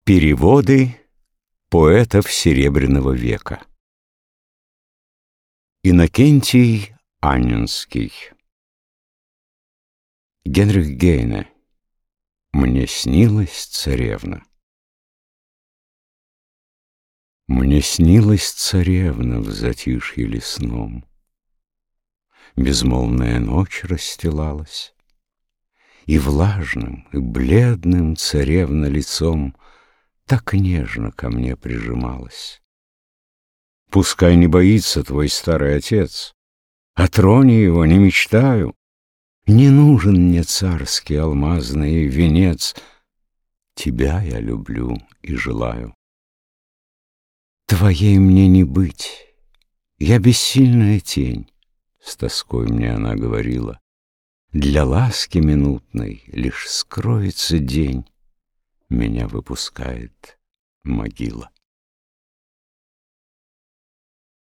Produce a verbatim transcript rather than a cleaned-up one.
Переводы поэтов Серебряного века. Иннокентий Анненский. Генрих Гейне. Мне снилась царевна. Мне снилась царевна в затишье лесном. Безмолвная ночь расстилалась, и влажным, и бледным царевна лицом так нежно ко мне прижималась. Пускай не боится твой старый отец, о троне его не мечтаю. Не нужен мне царский алмазный венец, тебя я люблю и желаю. Твоей мне не быть, я бессильная тень, с тоской мне она говорила. Для ласки минутной лишь скроется день, меня выпускает могила.